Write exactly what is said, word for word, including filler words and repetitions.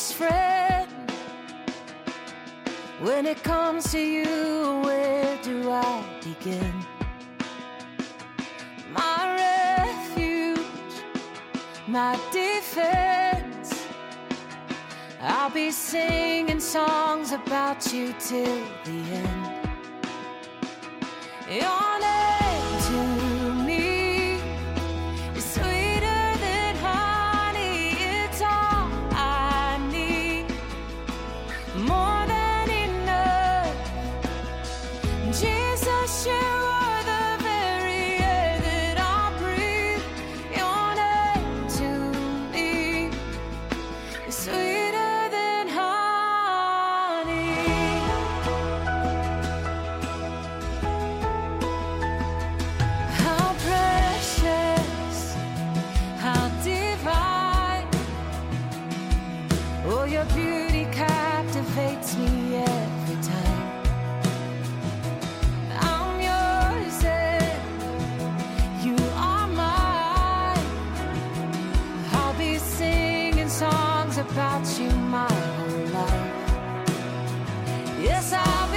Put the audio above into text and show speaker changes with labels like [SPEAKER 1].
[SPEAKER 1] best friend. When it comes to you, where do I begin? My refuge, my defense. I'll be singing songs about you till the end. Your name to me is sweeter than honey. It's all I need, more than enough. Jesus, you are the very air that I breathe. Your name to me is sweeter than honey. How precious, how divine. Oh, your beauty captivates me every time. I'm yours and you are mine. I'll be singing songs about you my whole life. Yes, I'll be